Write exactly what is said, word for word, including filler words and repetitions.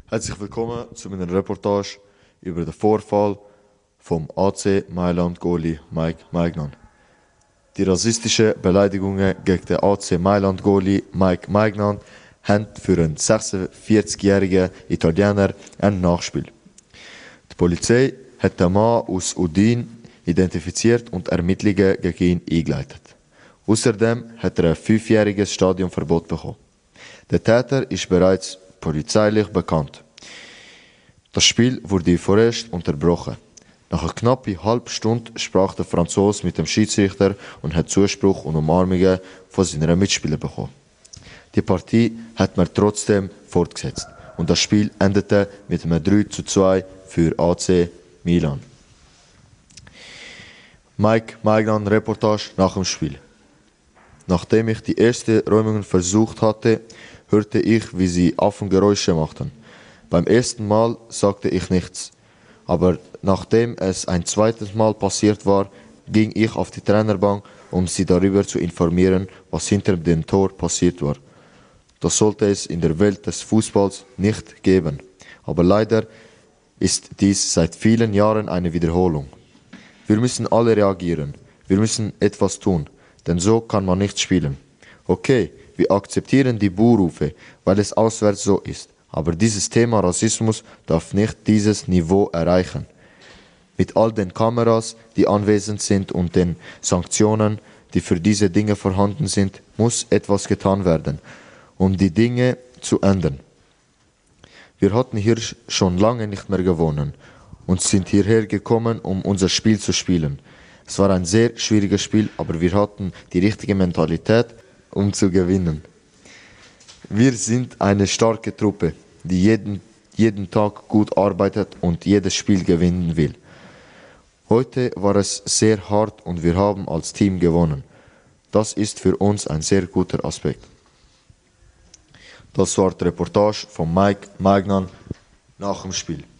Herzlich willkommen zu meiner Reportage über den Vorfall vom A C Mailand Goalie Mike Maignan. Die rassistischen Beleidigungen gegen den A C Mailand Goalie Mike Maignan haben für einen sechsundvierzigjährigen Italiener ein Nachspiel. Die Polizei hat den Mann aus Udine identifiziert und Ermittlungen gegen ihn eingeleitet. Außerdem hat er ein fünfjähriges Stadionverbot bekommen. Der Täter ist bereits polizeilich bekannt. Das Spiel wurde vorerst unterbrochen. Nach einer knappen halben Stunde sprach der Franzose mit dem Schiedsrichter und hat Zuspruch und Umarmungen von seinen Mitspielern bekommen. Die Partie hat man trotzdem fortgesetzt und das Spiel endete mit einem drei zu zwei für A C Milan. Mike Maignan Reportage nach dem Spiel. Nachdem ich die ersten Räumungen versucht hatte, hörte ich, wie sie Affengeräusche machten. Beim ersten Mal sagte ich nichts, aber nachdem es ein zweites Mal passiert war, ging ich auf die Trainerbank, um sie darüber zu informieren, was hinter dem Tor passiert war. Das sollte es in der Welt des Fußballs nicht geben, aber leider ist dies seit vielen Jahren eine Wiederholung. Wir müssen alle reagieren, wir müssen etwas tun, denn so kann man nicht spielen. Okay, wir akzeptieren die Buhrufe, weil es auswärts so ist. Aber dieses Thema Rassismus darf nicht dieses Niveau erreichen. Mit all den Kameras, die anwesend sind und den Sanktionen, die für diese Dinge vorhanden sind, muss etwas getan werden, um die Dinge zu ändern. Wir hatten hier schon lange nicht mehr gewonnen und sind hierher gekommen, um unser Spiel zu spielen. Es war ein sehr schwieriges Spiel, aber wir hatten die richtige Mentalität, um zu gewinnen. Wir sind eine starke Truppe, die jeden, jeden Tag gut arbeitet und jedes Spiel gewinnen will. Heute war es sehr hart und wir haben als Team gewonnen. Das ist für uns ein sehr guter Aspekt. Das war die Reportage von Mike Maignan nach dem Spiel.